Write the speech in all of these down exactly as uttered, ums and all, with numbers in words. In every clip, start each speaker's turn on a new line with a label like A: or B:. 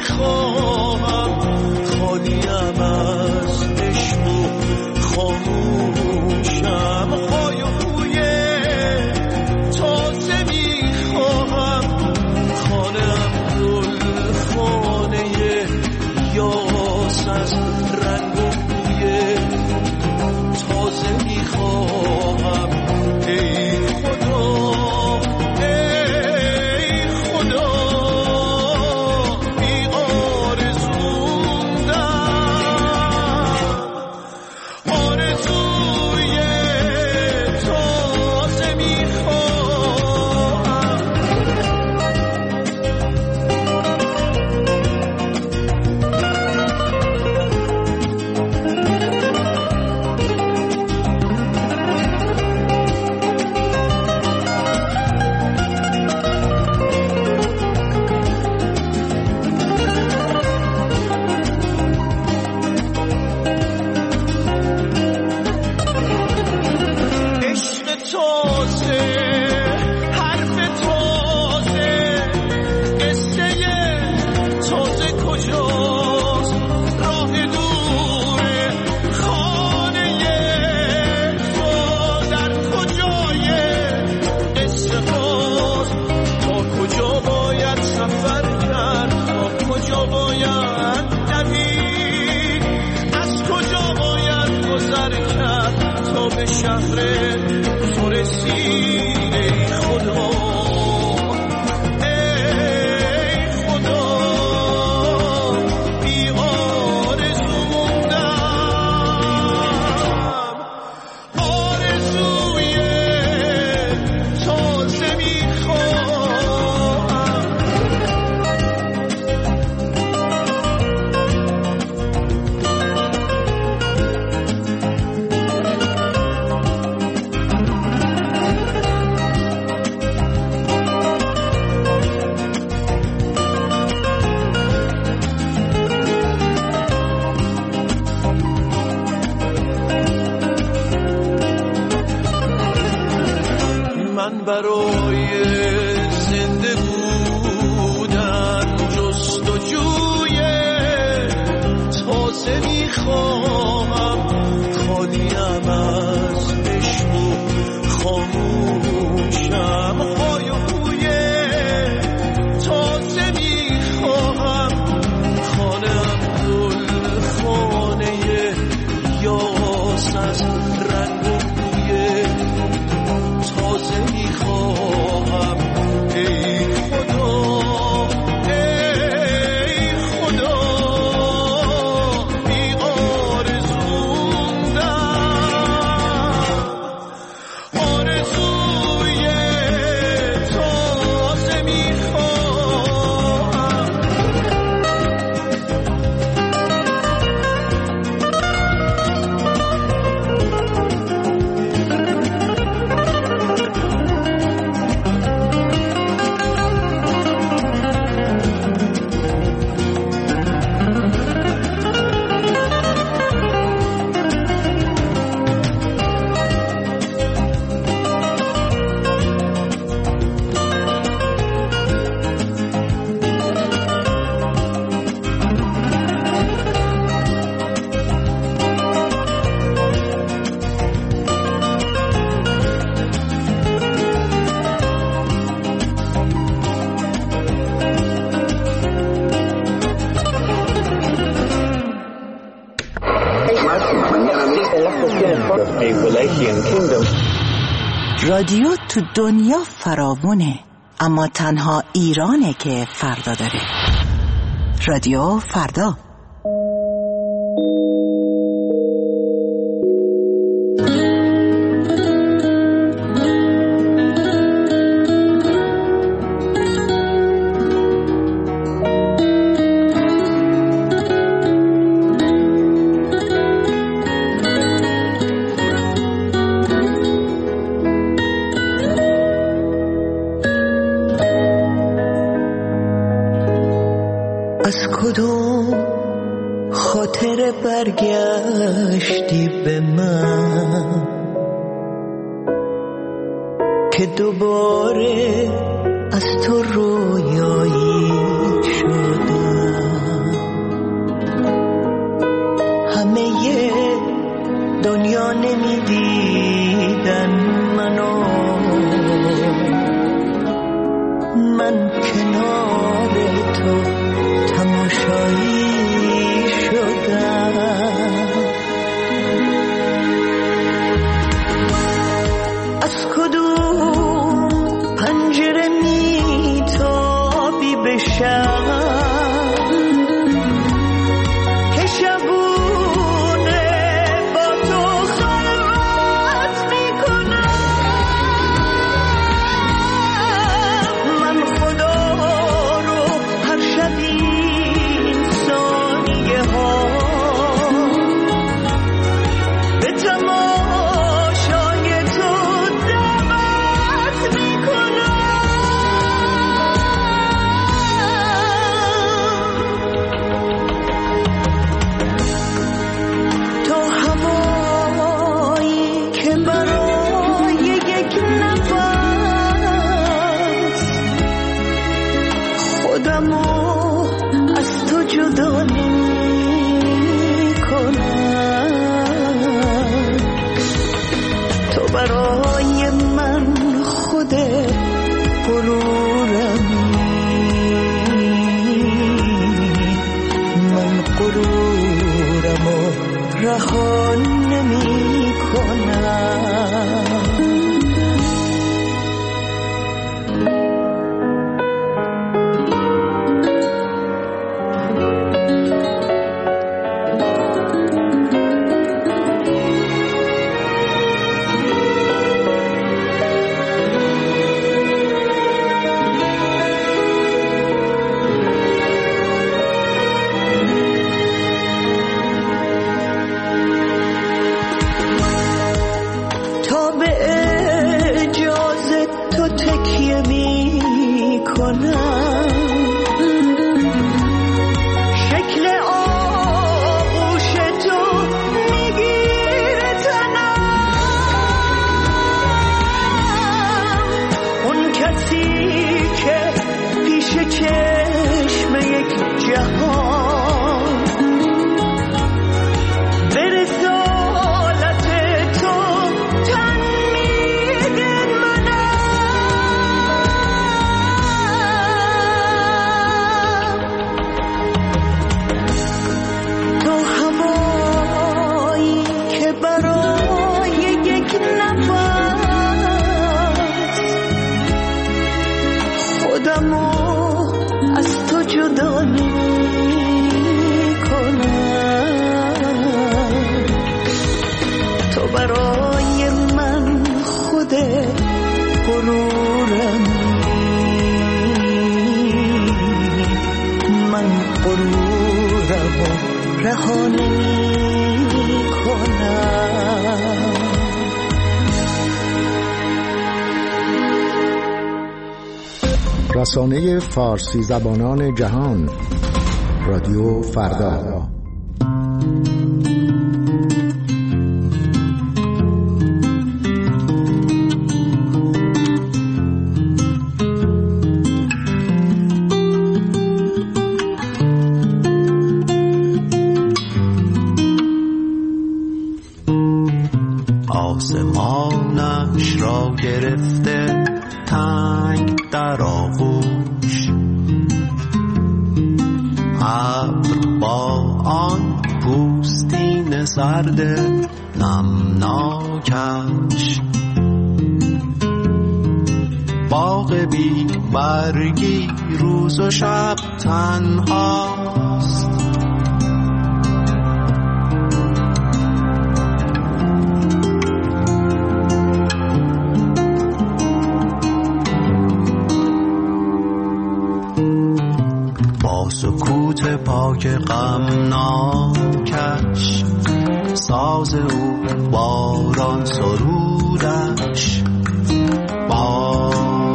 A: میخواهم خالیم از عشق و خاموشم های و خوی تازه میخواهم خانم گل خانه یاس از رنگ و بوی تازه میخواهم ای خدا ای خدا بی آرزوندم آرزوی تازه میخواهم عشق تازه حرف تازه قصه تازه کجاست راه دوره خانه تو در کجای قصه هاست تا کجا باید سفر کرد تا کجا باید دوید از کجا باید گذر کرد تا به شهر تو رسید ای خدا ای خدا بی آرزو موندم آرزوی تازه میخواهم من برای زنده بودن جستجوی تازه میخواهم خالیم از عشق و خاموشم های و خوی تازه میخواهم خانم گل خانه یاس از رنگ و بوی تازه میخواهم ای خدا ای خدا بی آرزوندم آرزوی تازه میخواهم
B: رادیو تو دنیا فراوونه، اما تنها ایرانه که فردا داره. رادیو فردا.
A: از کدوم خاطر برگشتی به من که دوباره از تو رویایی شدم؟ تو تکیه می کنم، شکل آغوش تو میگیره تنم، اون کسی که پیش چشم یک جهان به رسالت تو تن میده منم. تو هوایی که برای یک نفس خودمو از تو جدا نمی کنم، تو برای من خود غرورمی، من غرورم و رها نمی کنم.
C: رسانه فارسی زبانان جهان، رادیو فردا.
D: آسمانش را گرفته تنگ در آغوش، ابر با آن پوستین سرد نمناکش، باغ بی برگی روز و شب تنهاست، سکوت پاک غمناکش، ساز او باران سرودش، با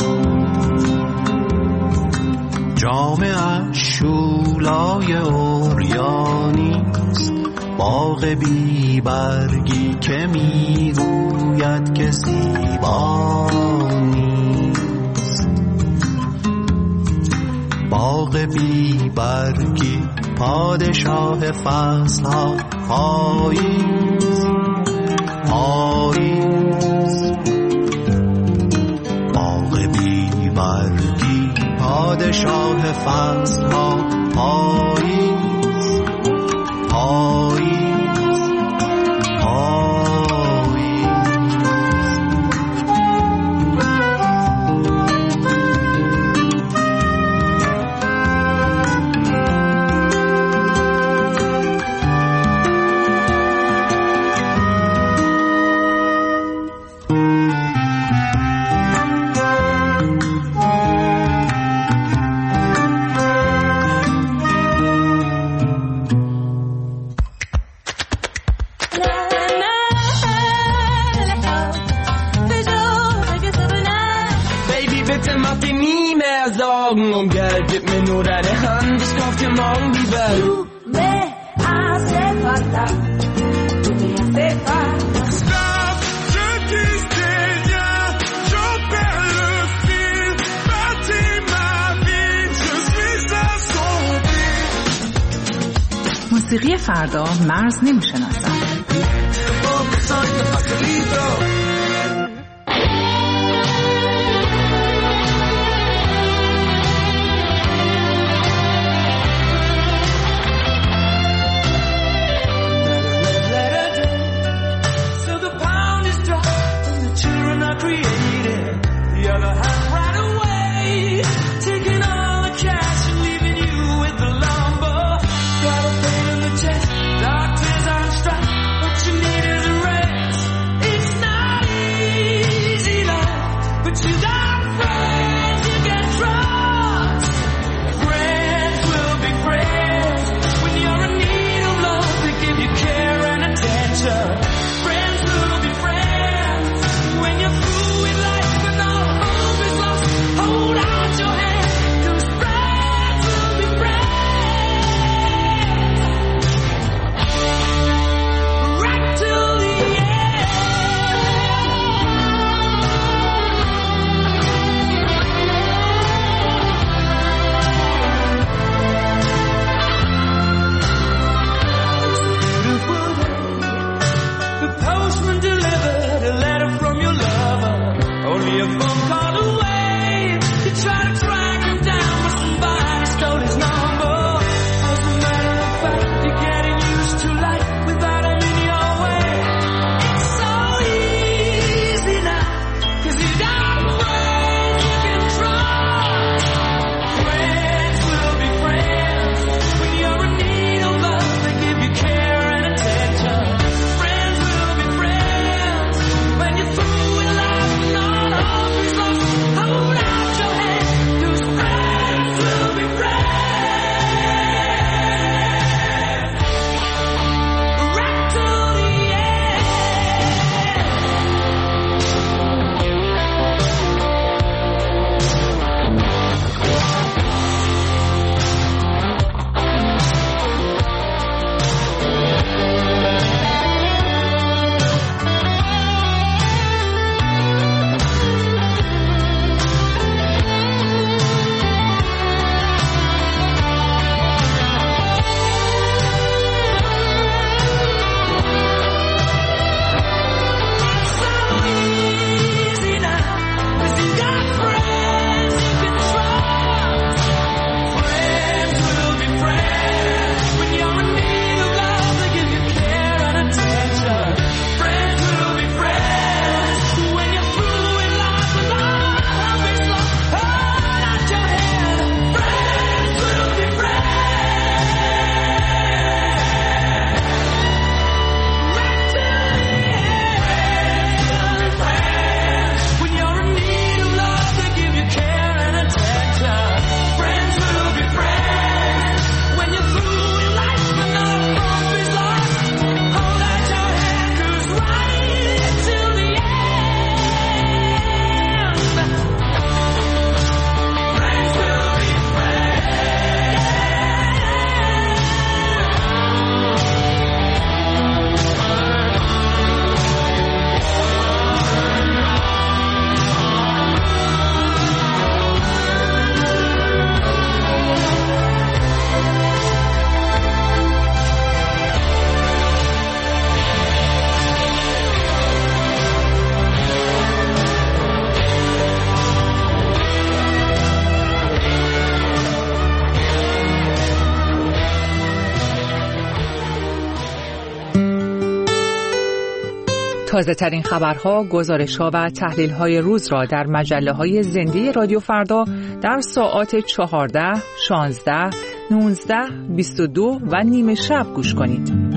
D: جامعش شولای اوریانیست، باغ بی برگی که میگوید که زیبانی، باغ بی برگی پادشاه فصل ها، پاییز پاییز، باغ بی برگی پادشاه فصل ها، پاییز پاییز پاییز.
E: Um Geld, gib mir nur deine Hand, ich kauf dir morgen die Welt.
F: Du me hace falta, tu me hace falta.
G: Stop, je disais rien, j'en perds le fil, bâtis ma vie, je suis assombri.
H: موسیقی فردا مرز نمیشناسد.
E: Dark tears on strike, what you need is a rest. It's not
H: تازه ترین خبرها، گزارش‌ها و تحلیل‌های روز را در مجله‌های زنده رادیو فردا در ساعات چهارده، شانزده، نوزده، بیست و دو و نیمه شب گوش کنید.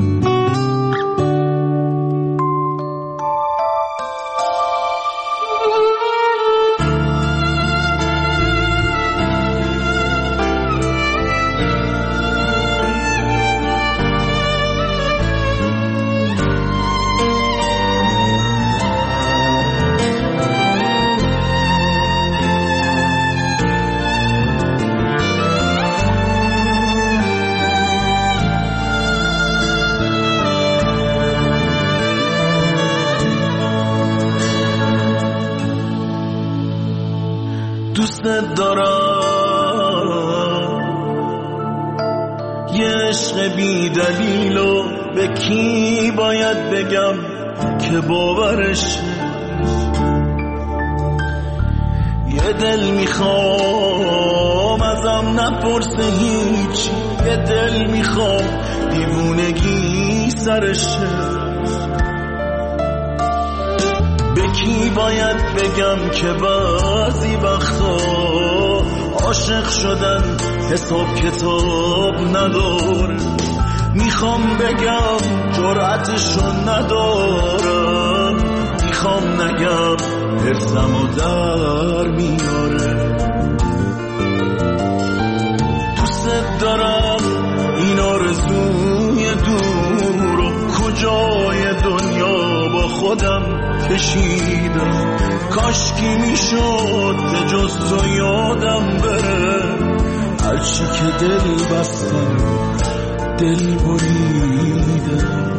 I: دوست دارم یه عشق بی دلیل و به کی باید بگم که باورش، یه دل میخوام ازم نپرسه هیچ، یه دل میخوام دیوونگی سرشه، به کی باید بگم که بعضی وقتا عاشق شدن حساب کتاب نداره، میخوام بگم جرأتشو ندارم، میخوام نگم حرصمو در میاره. دوست دارم این آرزوی دور و کجای دنیا با خودم کشیدم، کاشکی میشد به جز تو یادم بره، هرچی که دل بستم دل بریدم.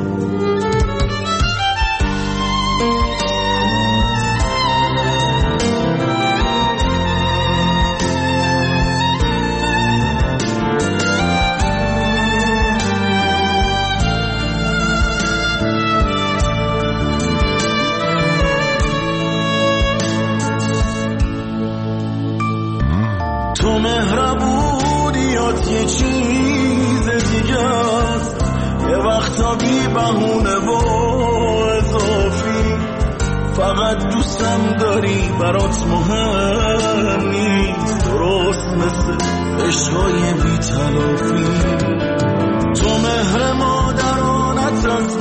I: تو مهربونیات یه چیز دیگه است، یه وقتا بی بهونه و اضافی، فقط دوستم داری برات مهم نیست، درست مثل عشقای بی تلافی. تو مهر مادرانت از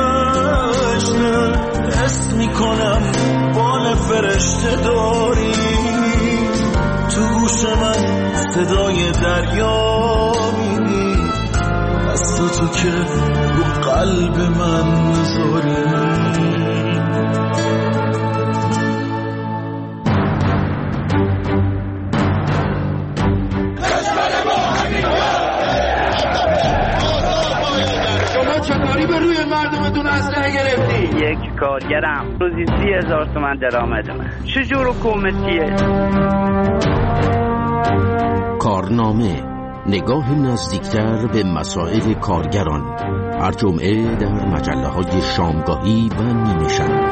I: نشنه حس میکنم بال فرشته داری، تو گوش من صدای دریا میدی، دست تو که رو قلب من میذاری.
J: شما چطوری به روی مردمتون اسلحه گرفتی؟
K: یک کارگرم روزی سی هزار تومن درآمد من، چجور حکومتیه؟
L: کارنامه، نگاه نزدیکتر به مسائل کارگران، هر جمعه در مجله‌های شامگاهی و نیمه شب.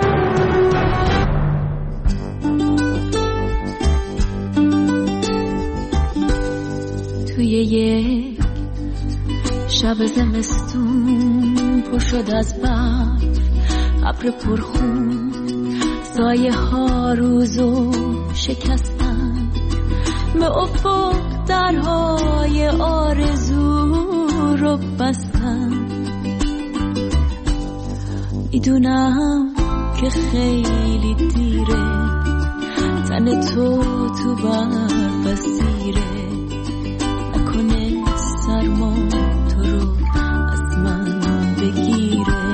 M: توی یک شب زمستون پر شد از برف، ابر پرخون، سایه ها روزو شکستن، به افق درهای آرزو رو بستن. میدونم که خیلی دیره، تن تو تو برف اسیره، نکنه سرما تو رو از من بگیره.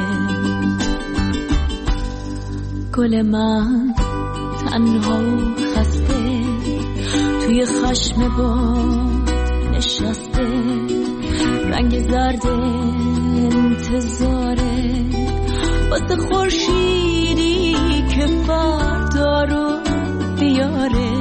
M: گل من تنها و خسته توی خشم با نشسته، رنگ زرد انتظاره واسه خورشیدی که فردا رو بیاره،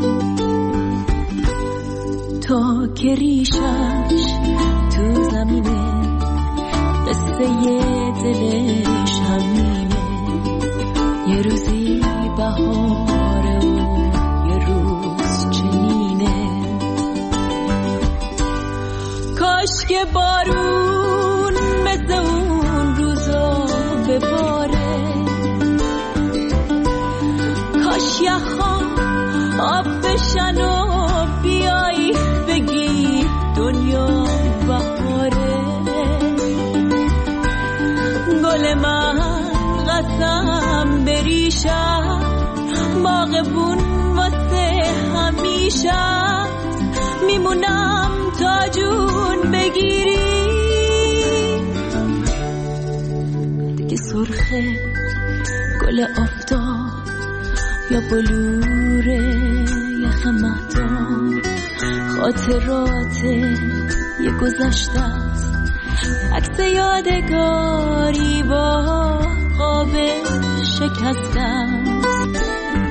M: تا که ریشش تو زمینه قصه دلش همینه، یه روزی بهاره و یه روز چنینه. کاش که بارون مثل اون روزا بباره، بشن و بیایی بگی دنیا بهاره. گل من قسم بریشم باغبون واسه همیشه میمونم تا جون بگیری. دیگه سرخه گل آفتاب یا بلور یخ مهتاب، خاطرات یه گذشته است، عکس یادگاری با قاب شکسته است.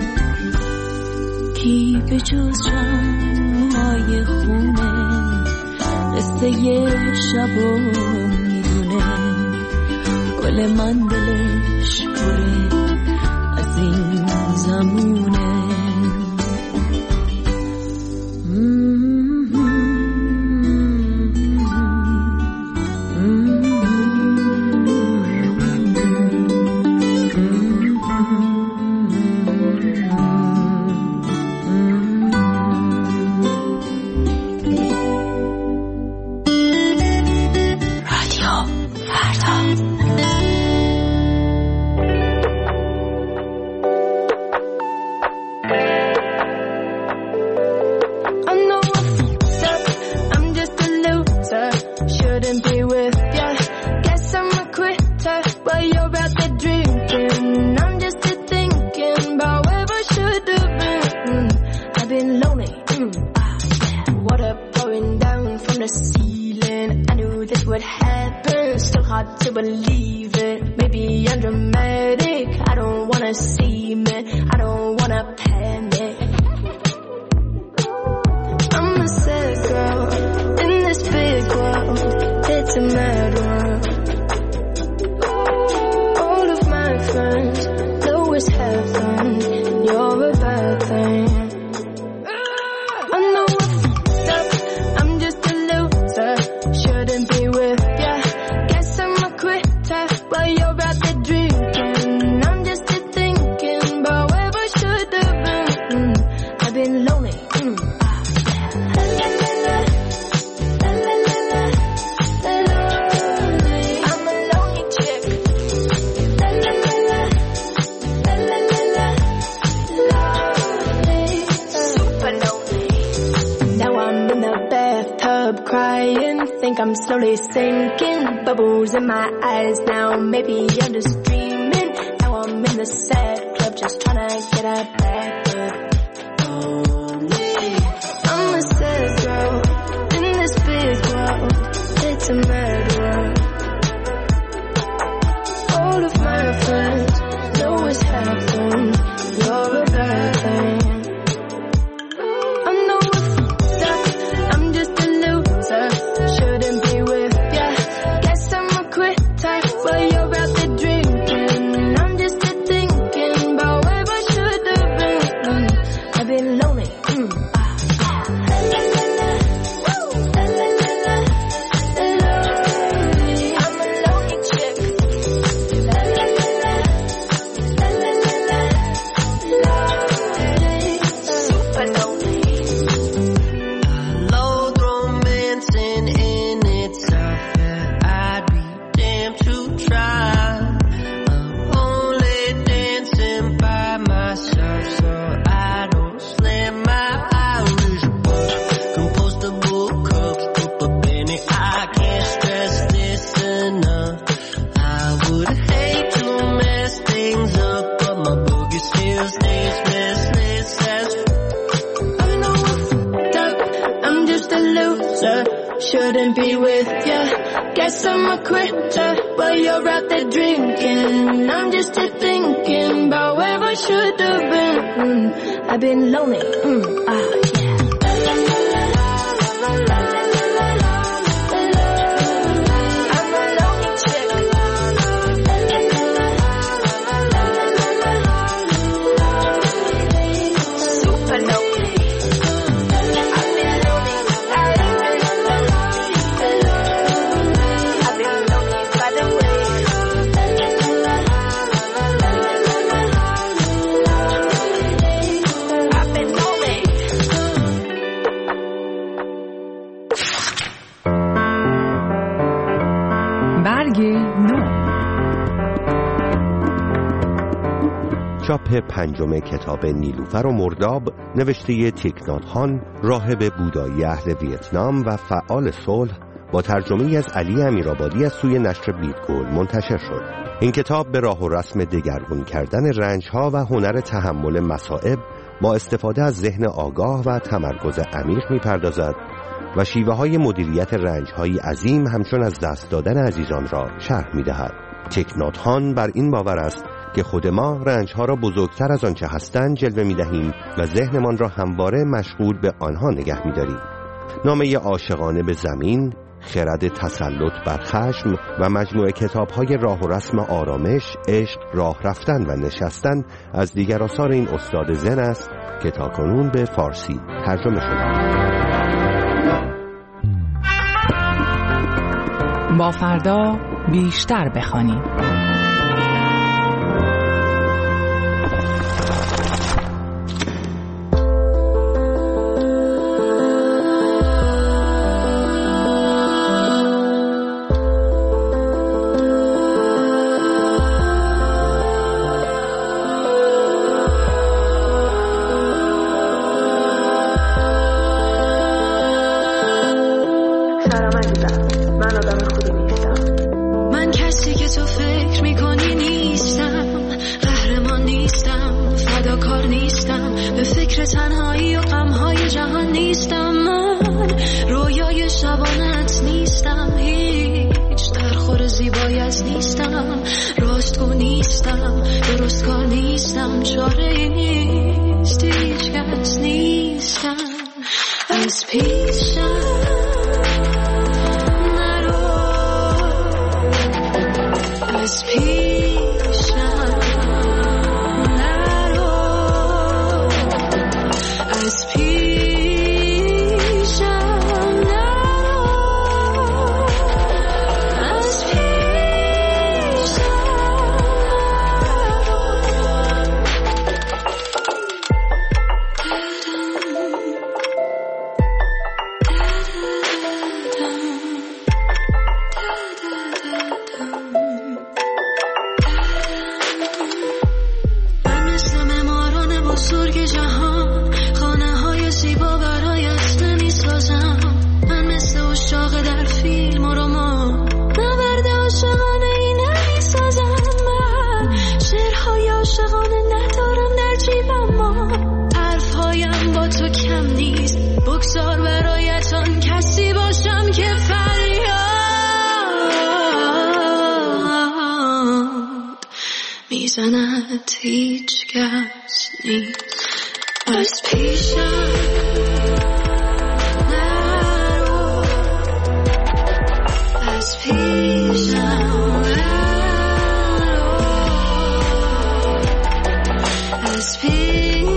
M: کی به جز شمعای خونه قصه شبو میدونه. گل من دلش پره از این زمونه.
N: I'm slowly sinking, bubbles in my eyes now. Maybe I'm just dreaming. Now I'm in the sad club, just trying to get out back up. I'm a sad girl in this big world. It's a mad world. All of my friends know what's happened. You're a bad thing.
O: Shouldn't be with ya. Guess I'm a quitter while you're out there drinking. I'm just here thinking about where I should have been. Mm, I've been lonely. Mm, ah, yeah.
P: چاپ پنجم کتاب نیلوفر و مرداب نوشته تیک نات هان، راهب بودایی اهل ویتنام و فعال صلح، با ترجمه از علی امیرآبادی از سوی نشر بیتگل منتشر شد. این کتاب به راه و رسم دگرگون کردن رنج‌ها و هنر تحمل مصائب با استفاده از ذهن آگاه و تمرکز عمیق می‌پردازد و شیوه‌های مدیریت رنج‌های عظیم همچون از دست دادن عزیزان را شرح می‌دهد. تیک نات هان بر این باور است که خود ما رنج‌ها را بزرگتر از آنچه هستند جلوه می‌دهیم و ذهنمان را همواره مشغول به آنها نگه می‌داریم. نامه عاشقانه به زمین، خرد تسلط بر خشم و مجموعه کتاب‌های راه و رسم آرامش، عشق، راه رفتن و نشستن از دیگر آثار این استاد زن است که تاکنون به فارسی ترجمه شده.
H: با فردا بیشتر بخوانیم.
M: هیچ کس نیست از پیشم نرو از پیشم نرو از پیشم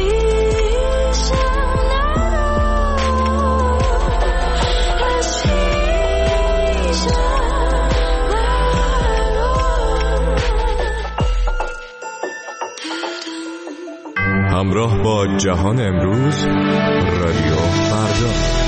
M: نرو از پیشم
Q: همراه با جهان امروز، رادیو فردا.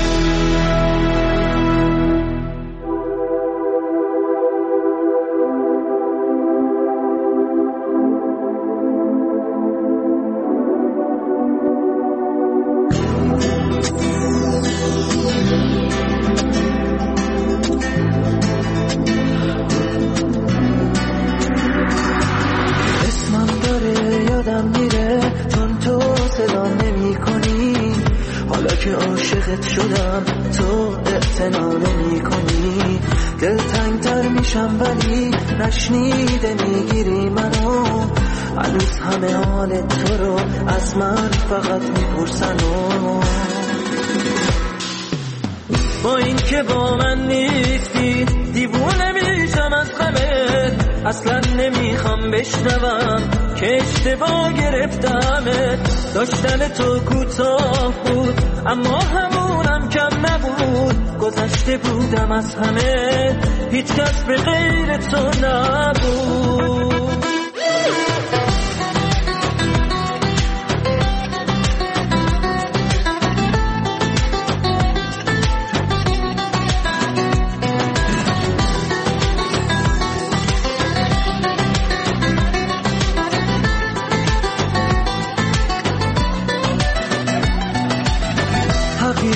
A: شدم تو اعتنا نمی کنی، دلتنگتر میشم ولی نشنیده میگیری منو، هنوز همه حال تو رو از من فقط میپرسن و با این که با من نیستی دیوونه میشم از غمت، اصلا نمیخوام بشنوم که اشتباه گرفتمت، داشتن تو کوتاه بود اما همونم کم نبود، گذشته بودم از همه هیچ کس به غیر تو نبود.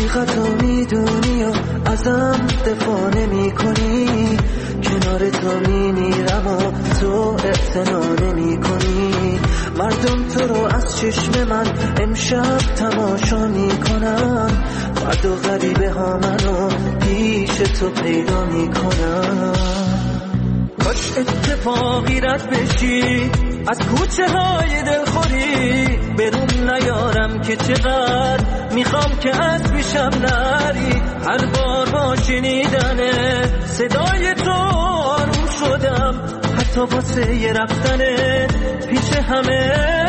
A: حقیقت رو میدونی و ازم دفاع نمی کنی، کنار تو میمیرم و تو اعتنا نمی کنی. مردم تو رو از چشم من امشب تماشا میکنن، فردا غریبه ها منو پیش تو پیدا میکنن. کاش اتفاقی رد بشی از کوچه های دلخوری، برون نیارم که چقدر میخوام که از پیشم نری. هر بار با شنیدن صدای تو آروم شدم، حتی واسه یه رفتن پیش همه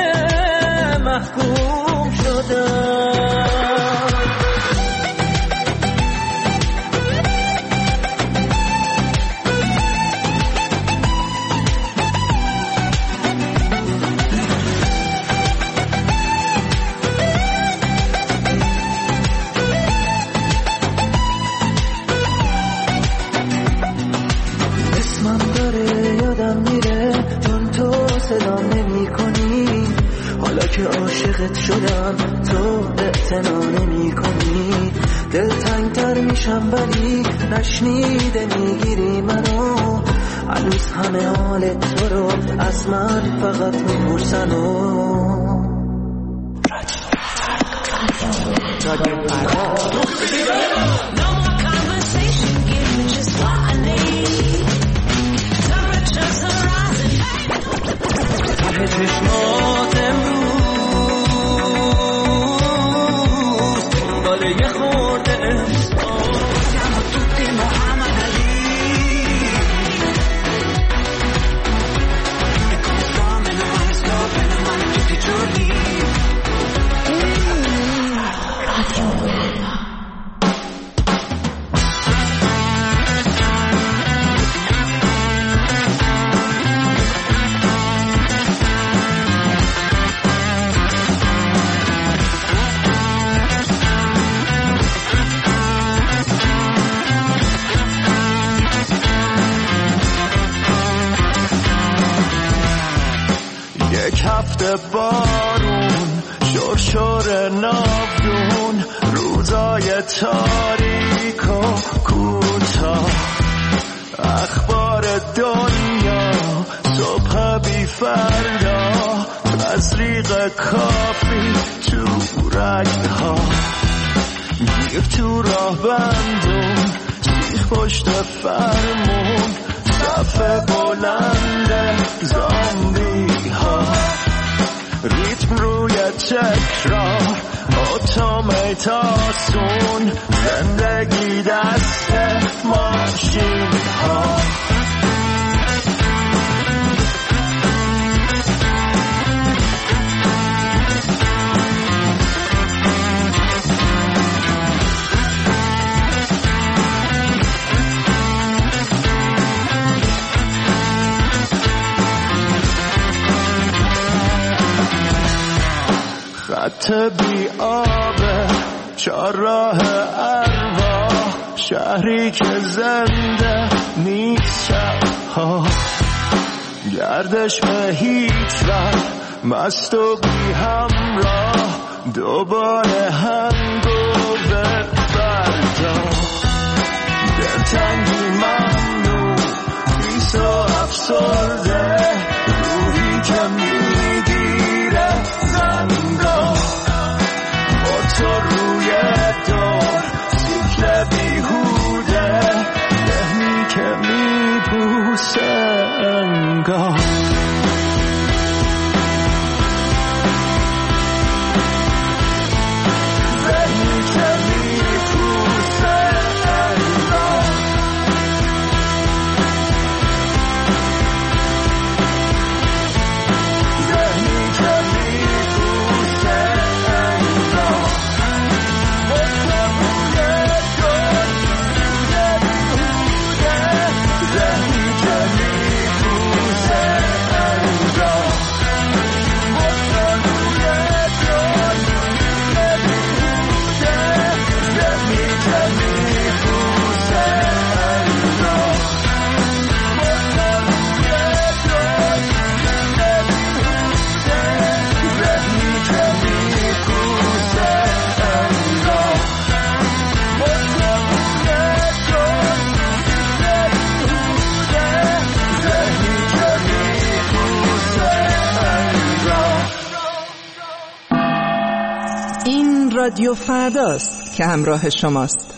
A: محکوم شدم. صدام نمی کنی، حالا که عاشقت شدم تو اعتنا نمی کنی. دل تنگتر میشم ولی نشنیده میگیری منو، هنوز همه حال تو رو از من فقط میپرسن و چشمات امروز دنبال یه خورده احسان توی محمد علی دامن من اسلام من توی جوری
I: هفته بارون شرشر ناودون، روزای تاریک و کوتاه، اخبار دنیا صبح بی فردا، تزریق کافی تو رگها، گیر تو راه بندون، سیخ پشت فرمون، صفحه بلند زامبی ها، ریتم روی تکرار، اتوماتاسون، زندگی دست ماشین ها. خط بی آبه چهارراه ارواح، شهری که زنده نیست شبها، گردش به هیچ وقت مست و بی همراه، دوباره هنگوور فردا، دلتنگی ممنوع، بیس و افسرده، روحی که میگیره زنگاه، با تو روی دور سیکل بیهوده، ذهنی که میبوسه انگاه. ذهنی
H: رادیو فرداست که همراه شماست.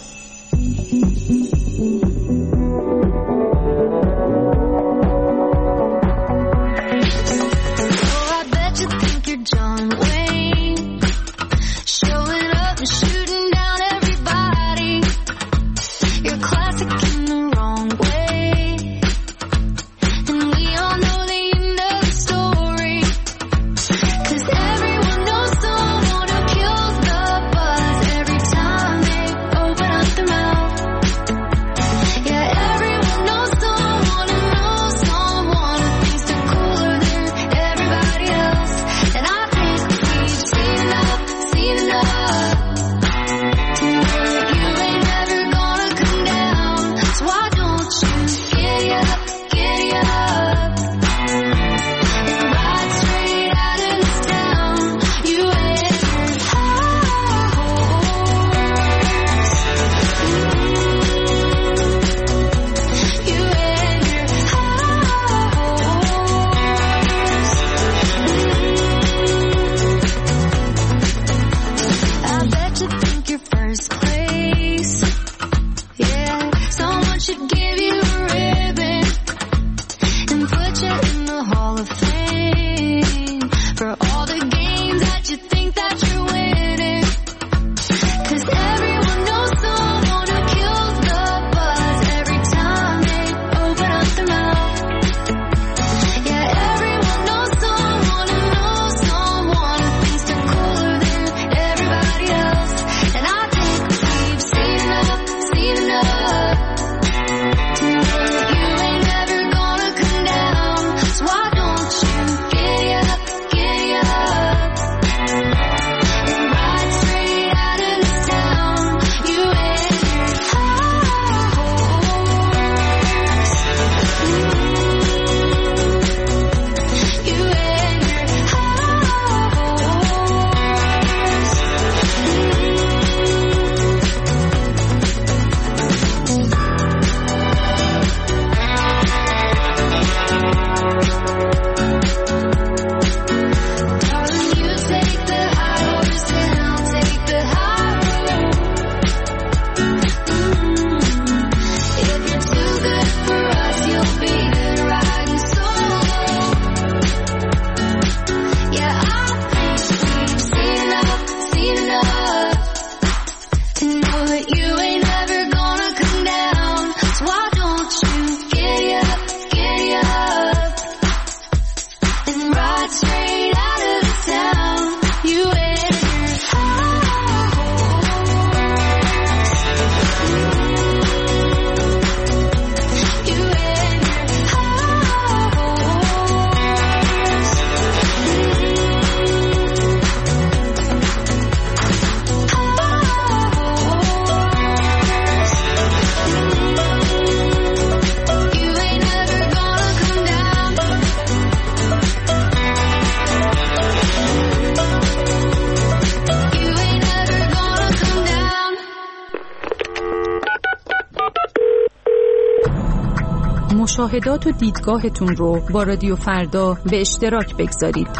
R: مشاهدات و دیدگاهتون رو با رادیو فردا به اشتراک بگذارید.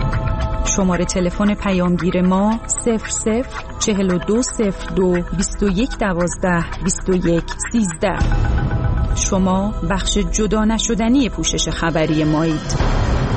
R: شماره تلفن پیامگیر ما صفر صفر چهل و دو صفر دو بیست و یک دوازده بیست و یک سیزده. شما بخش جدا نشدنی پوشش خبری مایید.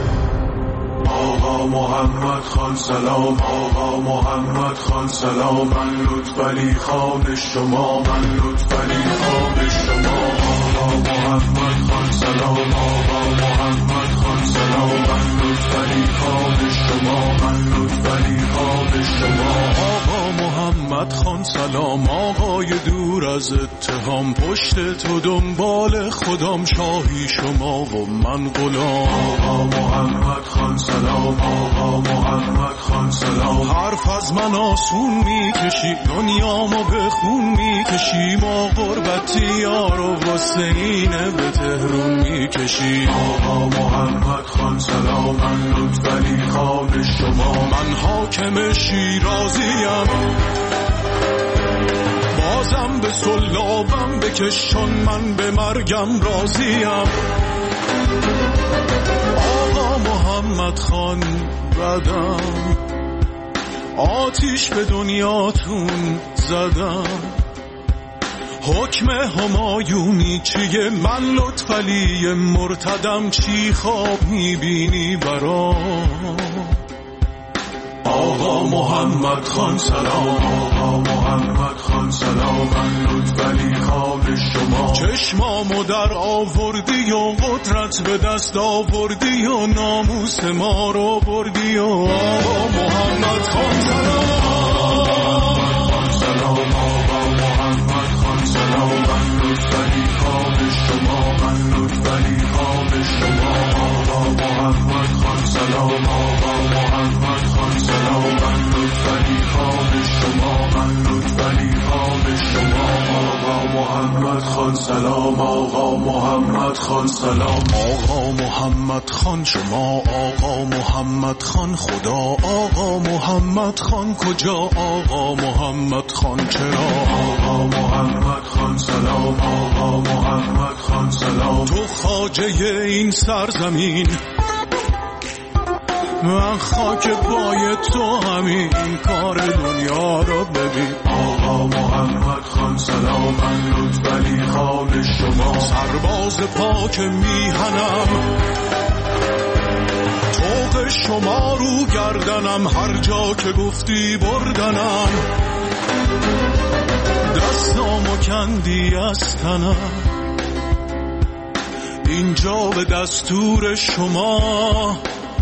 G: آقا محمد خان سلام، آقا محمد خان سلام، من لطفعلی خان شما، من لطفعلی خان شما. آقا محمد خان سلام، آقا محمد خان سلام، من لطفعلی خان شما، من لطفعلی خان شما. آقا محمد خان سلام، آقای دور از اتهام، پشت تو دنبال خودم، شاهی شما و من غلام. آقا محمد خان سلام، آقا محمد خان سلام، حرف از من آسون میکشی، دنیامو به خون میکشی، ما غربتی یارو واسه اینه به تهرون میکشی. آقا محمد خان سلام، من لطفعلی خان شما، من حاکم شیرازیم، بازم به سلابم بکشان، من به مرگم راضیم. آقا محمد خان بدم
I: آتیش به دنیاتون زدم. حکم همایونی چیه؟ من لطفعلی مرتدم، چی خواب میبینی برام؟
G: آقا محمد خان سلام، آقا محمد خان سلام، من لطفعلی خان شما.
I: چشمامو در آوردی و قدرت به دست آوردی و ناموس ما رو بردی و آقا محمد خان سلام،
G: آقا محمد خان سلام، من لطفعلی خان شما، من لطفعلی خان شما. آقا محمد خان سلام، آقا محمد خان سلام، من لطفعلی خان شما، من لطفعلی خان شما. آقا محمد خان سلام، آقا محمد خان سلام.
I: آقا محمد خان شما، آقا محمد خان خدا، آقا محمد خان کجا، آقا محمد خان چرا؟
G: آقا محمد خان سلام، آقا محمد خان سلام.
I: تو خواجه این سرزمین، من خاک پای تو، همین کار دنیا رو ببین.
G: آقا محمد خان سلام، من لطفعلی خان شما.
I: سرباز پاک میهنم، طوق شما رو گردنم، هر جا که گفتی بردنم. دستامو کندی از تنم، اینجا به دستور شما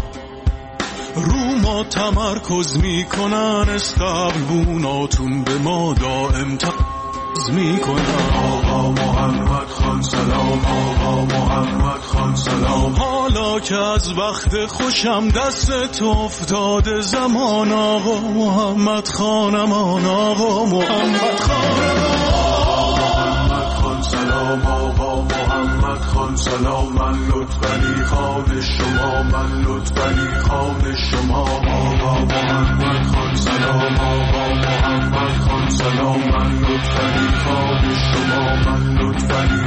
I: رو ما تمرکز میکنن، استقبوناتون به ما دائم تقض میکنن.
G: آقا محمد خان سلام، آقا محمد خان سلام.
I: حالا که از وقت خوشم دست افتاده زمان، آقا محمد خانمان، آقا محمد خانمان.
G: سلام آقا محمد خان سلام، من لطفعلی خان شما، من لطفعلی خان شما. آقا محمد خان سلام، آقا محمد خان سلام، من لطفعلی خان شما، من لطفعلی